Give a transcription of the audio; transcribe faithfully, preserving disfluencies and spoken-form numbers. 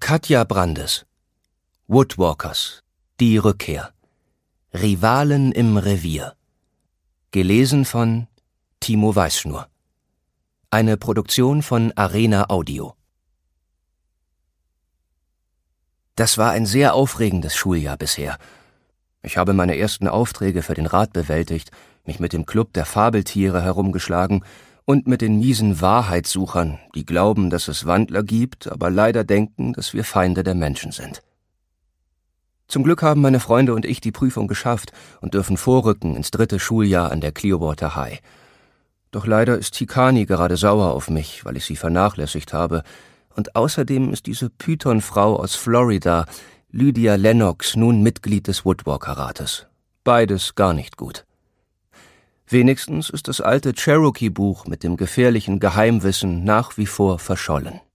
Katja Brandes. Woodwalkers. Die Rückkehr. Rivalen im Revier. Gelesen von Timo Weißschnur. Eine Produktion von Arena Audio. Das war ein sehr aufregendes Schuljahr bisher. Ich habe meine ersten Aufträge für den Rat bewältigt, mich mit dem Club der Fabeltiere herumgeschlagen und mit den miesen Wahrheitssuchern, die glauben, dass es Wandler gibt, aber leider denken, dass wir Feinde der Menschen sind. Zum Glück haben meine Freunde und ich die Prüfung geschafft und dürfen vorrücken ins dritte Schuljahr an der Clearwater High. Doch leider ist Tikani gerade sauer auf mich, weil ich sie vernachlässigt habe. Und außerdem ist diese Python-Frau aus Florida, Lydia Lennox, nun Mitglied des Woodwalker-Rates. Beides gar nicht gut. Wenigstens ist das alte Cherokee-Buch mit dem gefährlichen Geheimwissen nach wie vor verschollen.